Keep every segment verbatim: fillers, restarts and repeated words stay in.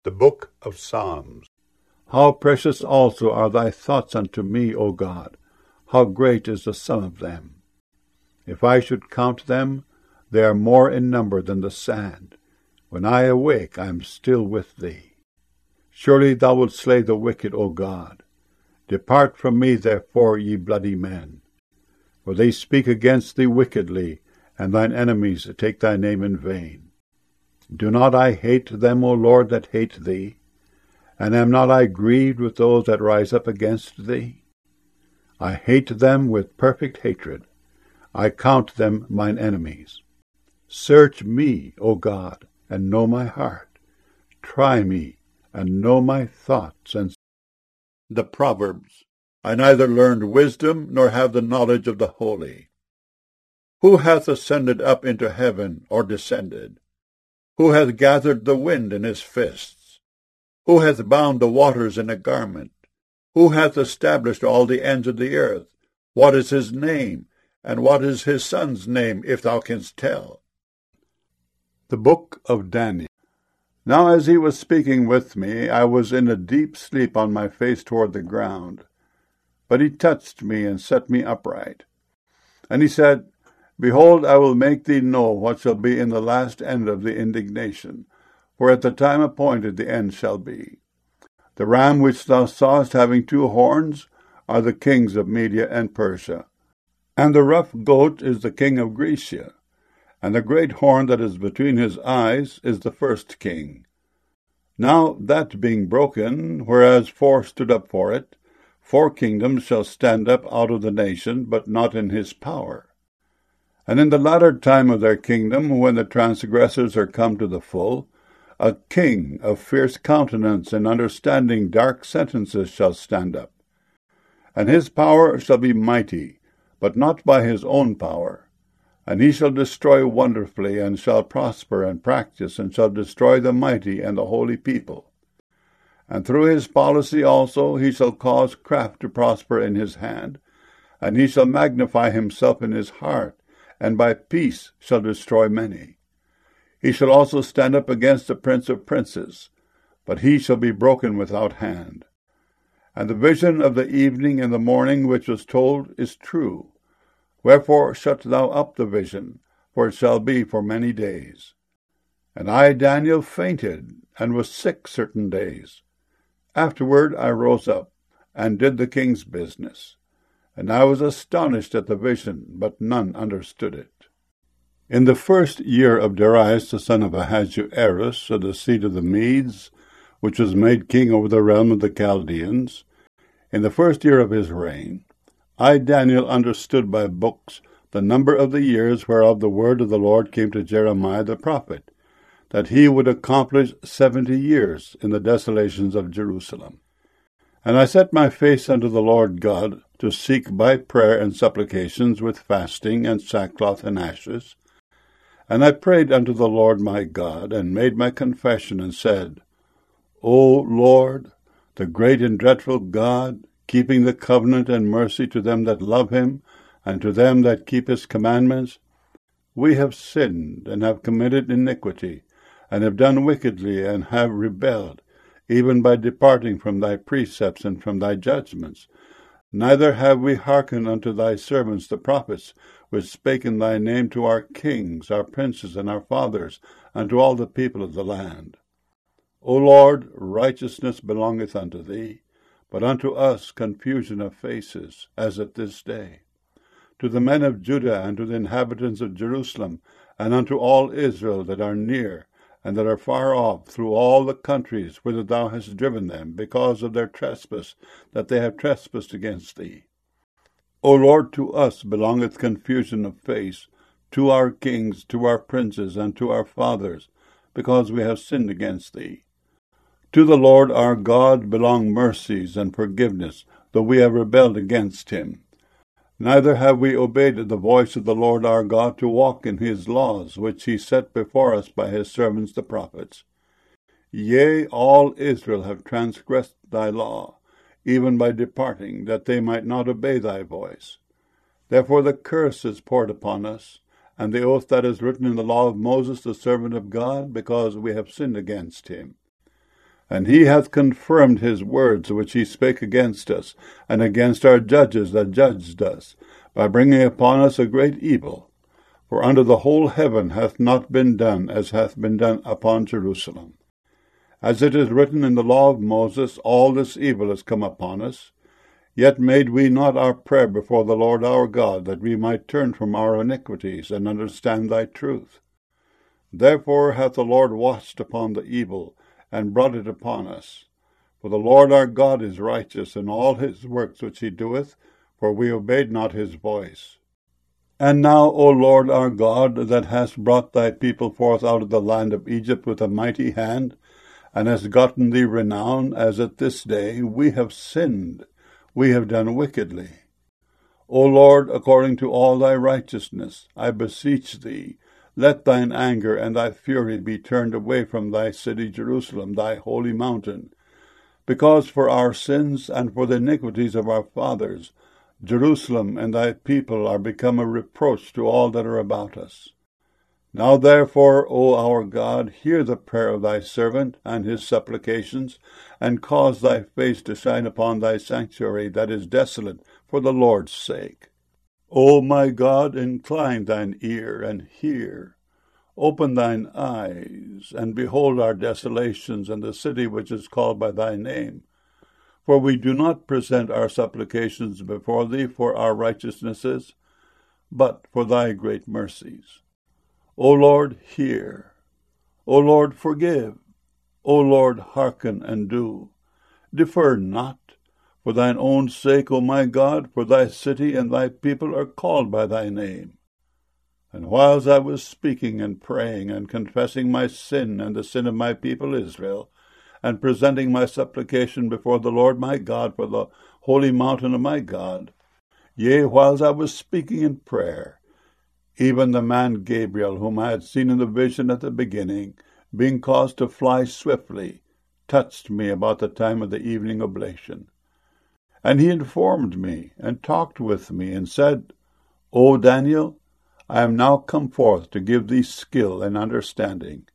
The Book of Psalms. How precious also are thy thoughts unto me, O God! How great is the sum of them! If I should count them, they are more in number than the sand. When I awake, I am still with thee. Surely thou wilt slay the wicked, O God. Depart from me, therefore, ye bloody men. For they speak against thee wickedly, and thine enemies take thy name in vain. Do not I hate them, O Lord, that hate thee? And am not I grieved with those that rise up against thee? I hate them with perfect hatred. I count them mine enemies. Search me, O God, and know my heart. Try me, and know my thoughts. And the Proverbs. I neither learned wisdom, nor have the knowledge of the holy. Who hath ascended up into heaven, or descended? Who hath gathered the wind in his fists? Who hath bound the waters in a garment? Who hath established all the ends of the earth? What is his name, and what is his son's name, if thou canst tell? The Book of Daniel. Now as he was speaking with me, I was in a deep sleep on my face toward the ground. But he touched me and set me upright. And he said, Behold, I will make thee know what shall be in the last end of the indignation, for at the time appointed the end shall be. The ram which thou sawest having two horns are the kings of Media and Persia, and the rough goat is the king of Grecia, and the great horn that is between his eyes is the first king. Now that being broken, whereas four stood up for it, four kingdoms shall stand up out of the nation, but not in his power. And in the latter time of their kingdom, when the transgressors are come to the full, a king of fierce countenance and understanding dark sentences shall stand up. And his power shall be mighty, but not by his own power. And he shall destroy wonderfully, and shall prosper and practice, and shall destroy the mighty and the holy people. And through his policy also he shall cause craft to prosper in his hand, and he shall magnify himself in his heart, and by peace shall destroy many. He shall also stand up against the prince of princes, but he shall be broken without hand. And the vision of the evening and the morning which was told is true. Wherefore shut thou up the vision, for it shall be for many days. And I, Daniel, fainted, and was sick certain days. Afterward I rose up, and did the king's business. And I was astonished at the vision, but none understood it. In the first year of Darius the son of Ahasuerus, of the seed of the Medes, which was made king over the realm of the Chaldeans, in the first year of his reign, I, Daniel, understood by books the number of the years whereof the word of the Lord came to Jeremiah the prophet, that he would accomplish seventy years in the desolations of Jerusalem. And I set my face unto the Lord God, to seek by prayer and supplications with fasting and sackcloth and ashes. And I prayed unto the Lord my God, and made my confession, and said, O Lord, the great and dreadful God, keeping the covenant and mercy to them that love him, and to them that keep his commandments, we have sinned, and have committed iniquity, and have done wickedly, and have rebelled, even by departing from thy precepts and from thy judgments. Neither have we hearkened unto thy servants the prophets, which spake in thy name to our kings, our princes, and our fathers, and to all the people of the land. O Lord, righteousness belongeth unto thee, but unto us confusion of faces, as at this day. To the men of Judah, and to the inhabitants of Jerusalem, and unto all Israel that are near, and that are far off, through all the countries whither thou hast driven them, because of their trespass, that they have trespassed against thee. O Lord, to us belongeth confusion of face, to our kings, to our princes, and to our fathers, because we have sinned against thee. To the Lord our God belong mercies and forgiveness, though we have rebelled against him. Neither have we obeyed the voice of the Lord our God to walk in his laws, which he set before us by his servants the prophets. Yea, all Israel have transgressed thy law, even by departing, that they might not obey thy voice. Therefore the curse is poured upon us, and the oath that is written in the law of Moses the servant of God, because we have sinned against him. And he hath confirmed his words which he spake against us, and against our judges that judged us, by bringing upon us a great evil. For under the whole heaven hath not been done as hath been done upon Jerusalem. As it is written in the law of Moses, all this evil is come upon us. Yet made we not our prayer before the Lord our God, that we might turn from our iniquities, and understand thy truth. Therefore hath the Lord watched upon the evil, and brought it upon us. For the Lord our God is righteous in all his works which he doeth, for we obeyed not his voice. And now, O Lord our God, that hast brought thy people forth out of the land of Egypt with a mighty hand, and hast gotten thee renown, as at this day, we have sinned, we have done wickedly. O Lord, according to all thy righteousness, I beseech thee, let thine anger and thy fury be turned away from thy city Jerusalem, thy holy mountain, because for our sins and for the iniquities of our fathers, Jerusalem and thy people are become a reproach to all that are about us. Now therefore, O our God, hear the prayer of thy servant and his supplications, and cause thy face to shine upon thy sanctuary that is desolate, for the Lord's sake. O my God, incline thine ear and hear. Open thine eyes, and behold our desolations and the city which is called by thy name. For we do not present our supplications before thee for our righteousnesses, but for thy great mercies. O Lord, hear. O Lord, forgive. O Lord, hearken and do. Defer not. For thine own sake, O my God, for thy city and thy people are called by thy name. And whiles I was speaking and praying and confessing my sin and the sin of my people Israel, and presenting my supplication before the Lord my God for the holy mountain of my God, yea, whiles I was speaking in prayer, even the man Gabriel, whom I had seen in the vision at the beginning, being caused to fly swiftly, touched me about the time of the evening oblation. And he informed me, and talked with me, and said, O Daniel, I am now come forth to give thee skill and understanding.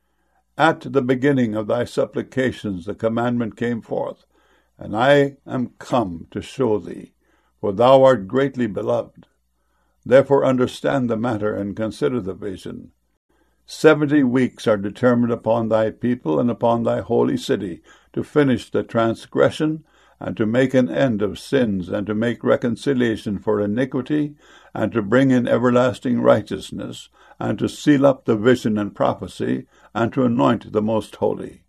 At the beginning of thy supplications the commandment came forth, and I am come to show thee, for thou art greatly beloved. Therefore understand the matter, and consider the vision. Seventy weeks are determined upon thy people and upon thy holy city, to finish the transgression, and to make an end of sins, and to make reconciliation for iniquity, and to bring in everlasting righteousness, and to seal up the vision and prophecy, and to anoint the most holy.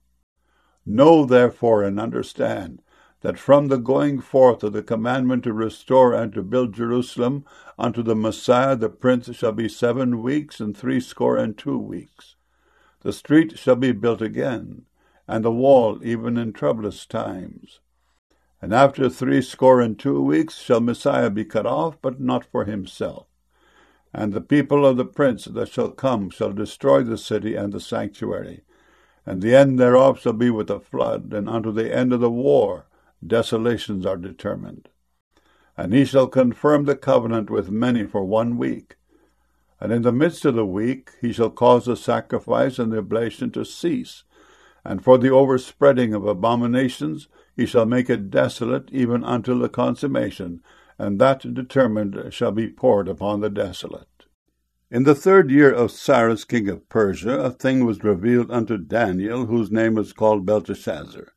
Know therefore and understand that from the going forth of the commandment to restore and to build Jerusalem unto the Messiah the Prince shall be seven weeks and threescore and two weeks. The street shall be built again, and the wall even in troublous times. And after threescore and two weeks shall Messiah be cut off, but not for himself. And the people of the prince that shall come shall destroy the city and the sanctuary. And the end thereof shall be with a flood, and unto the end of the war desolations are determined. And he shall confirm the covenant with many for one week. And in the midst of the week he shall cause the sacrifice and the oblation to cease. And for the overspreading of abominations he shall make it desolate even until the consummation, and that determined shall be poured upon the desolate. In the third year of Cyrus king of Persia a thing was revealed unto Daniel, whose name was called Belteshazzar.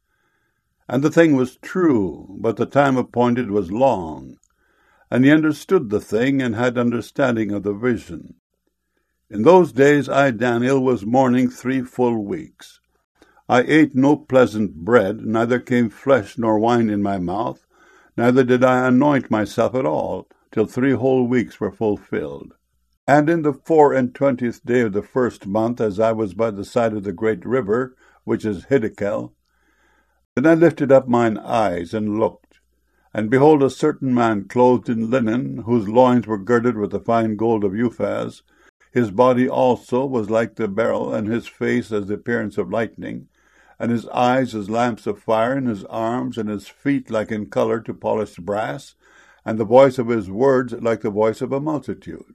And the thing was true, but the time appointed was long. And he understood the thing, and had understanding of the vision. In those days I, Daniel, was mourning three full weeks. I ate no pleasant bread, neither came flesh nor wine in my mouth, neither did I anoint myself at all, till three whole weeks were fulfilled. And in the four and twentieth day of the first month, as I was by the side of the great river, which is Hiddekel, then I lifted up mine eyes and looked, and behold a certain man clothed in linen, whose loins were girded with the fine gold of Uphaz. His body also was like the beryl, and his face as the appearance of lightning, and his eyes as lamps of fire, and his arms and his feet like in colour to polished brass, and the voice of his words like the voice of a multitude.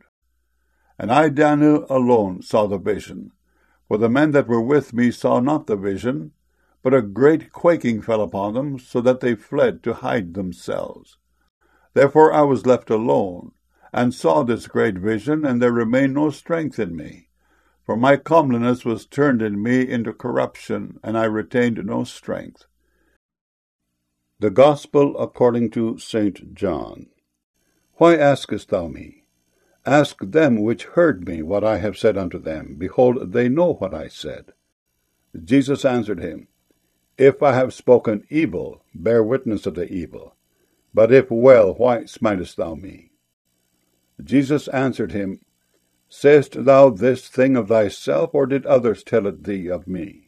And I, Daniel, alone saw the vision, for the men that were with me saw not the vision, But a great quaking fell upon them, so that they fled to hide themselves. Therefore I was left alone, and saw this great vision, and there remained no strength in me. For my comeliness was turned in me into corruption, and I retained no strength. The Gospel according to Saint John. Why askest thou me? Ask them which heard me what I have said unto them. Behold, they know what I said. Jesus answered him, If I have spoken evil, bear witness of the evil. But if well, why smitest thou me? Jesus answered him, Sayest thou this thing of thyself, or did others tell it thee of me?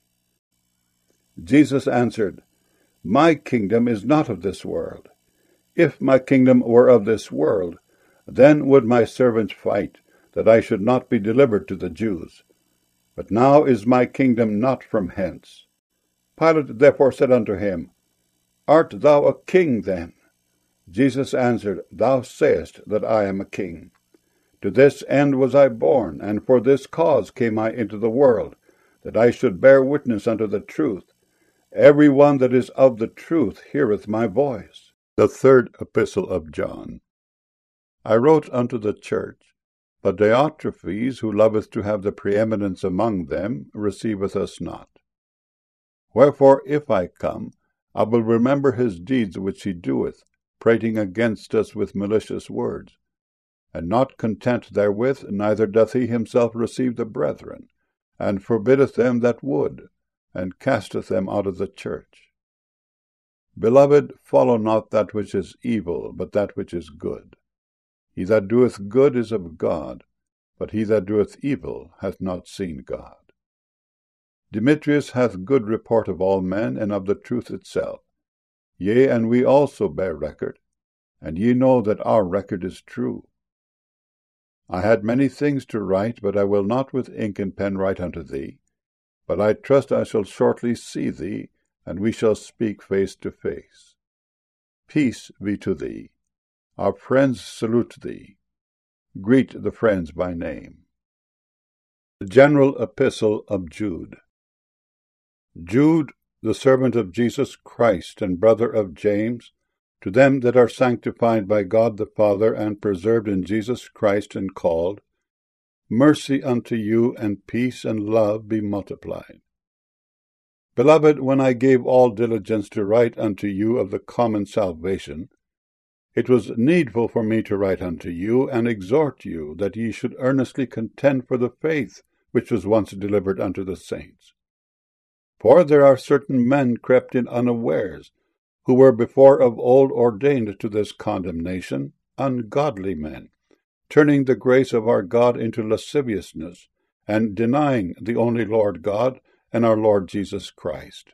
Jesus answered, My kingdom is not of this world. If my kingdom were of this world, then would my servants fight, that I should not be delivered to the Jews. But now is my kingdom not from hence. Pilate therefore said unto him, Art thou a king then? Jesus answered, Thou sayest that I am a king. To this end was I born, and for this cause came I into the world, that I should bear witness unto the truth. Every one that is of the truth heareth my voice. The third epistle of John. I wrote unto the church, but Diotrephes, who loveth to have the preeminence among them, receiveth us not. Wherefore, if I come, I will remember his deeds which he doeth, prating against us with malicious words. And not content therewith, neither doth he himself receive the brethren, and forbiddeth them that would, and casteth them out of the church. Beloved, follow not that which is evil, but that which is good. He that doeth good is of God, but he that doeth evil hath not seen God. Demetrius hath good report of all men, and of the truth itself. Yea, and we also bear record, and ye know that our record is true. I had many things to write, but I will not with ink and pen write unto thee. But I trust I shall shortly see thee, and we shall speak face to face. Peace be to thee. Our friends salute thee. Greet the friends by name. The General Epistle of Jude. Jude, the servant of Jesus Christ, and brother of James, to them that are sanctified by God the Father, and preserved in Jesus Christ, and called, mercy unto you, and peace and love be multiplied. Beloved, when I gave all diligence to write unto you of the common salvation, it was needful for me to write unto you, and exhort you, that ye should earnestly contend for the faith which was once delivered unto the saints. For there are certain men crept in unawares, who were before of old ordained to this condemnation, ungodly men, turning the grace of our God into lasciviousness, and denying the only Lord God, and our Lord Jesus Christ.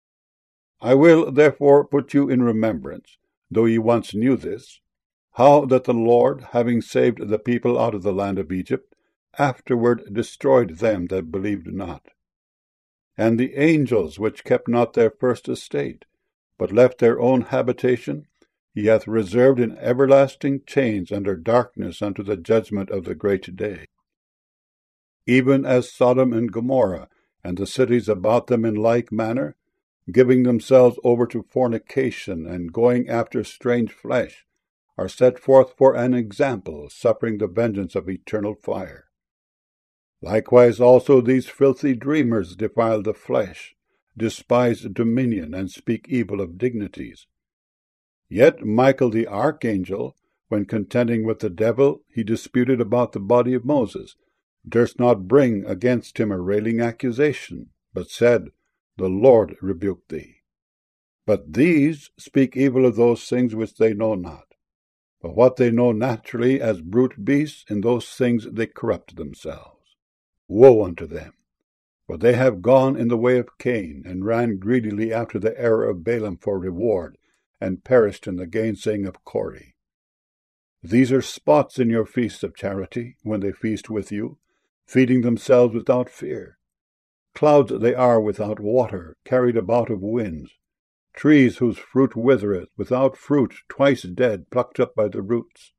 I will therefore put you in remembrance, though ye once knew this, how that the Lord, having saved the people out of the land of Egypt, afterward destroyed them that believed not. And the angels which kept not their first estate, but left their own habitation, he hath reserved in everlasting chains under darkness unto the judgment of the great day. Even as Sodom and Gomorrah, and the cities about them in like manner, giving themselves over to fornication, and going after strange flesh, are set forth for an example, suffering the vengeance of eternal fire. Likewise also these filthy dreamers defile the flesh, despise dominion, and speak evil of dignities. Yet Michael the archangel, when contending with the devil, he disputed about the body of Moses, durst not bring against him a railing accusation, but said, The Lord rebuke thee. But these speak evil of those things which they know not. But what they know naturally as brute beasts, in those things they corrupt themselves. Woe unto them! For they have gone in the way of Cain, and ran greedily after the error of Balaam for reward, and perished in the gainsaying of Kore. These are spots in your feasts of charity, when they feast with you, feeding themselves without fear. Clouds they are without water, carried about of winds, trees whose fruit withereth, without fruit, twice dead, plucked up by the roots.